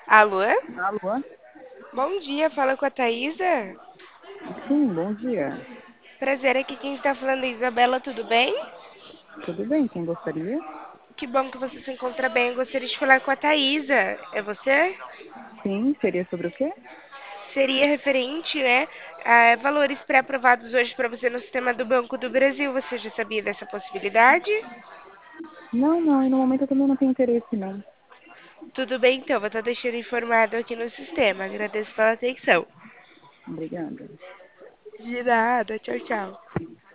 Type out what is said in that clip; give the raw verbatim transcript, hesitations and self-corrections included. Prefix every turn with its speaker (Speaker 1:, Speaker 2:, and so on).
Speaker 1: Alô?
Speaker 2: Alô?
Speaker 1: Bom dia, fala com a Thaisa.
Speaker 2: Sim, bom dia.
Speaker 1: Prazer, aqui quem está falando é a Isabela, tudo bem?
Speaker 2: Tudo bem? Quem gostaria?
Speaker 1: Que bom que você se encontra bem. Eu gostaria de falar com a Thaisa. É você?
Speaker 2: Sim, seria sobre o quê?
Speaker 1: Seria referente, né, a valores pré-aprovados hoje para você no sistema do Banco do Brasil. Você já sabia dessa possibilidade?
Speaker 2: Não, não, e no momento eu também não tenho interesse, não.
Speaker 1: Tudo bem, então, vou estar deixando informado aqui no sistema. Agradeço pela atenção.
Speaker 2: Obrigada.
Speaker 1: De nada, tchau, tchau.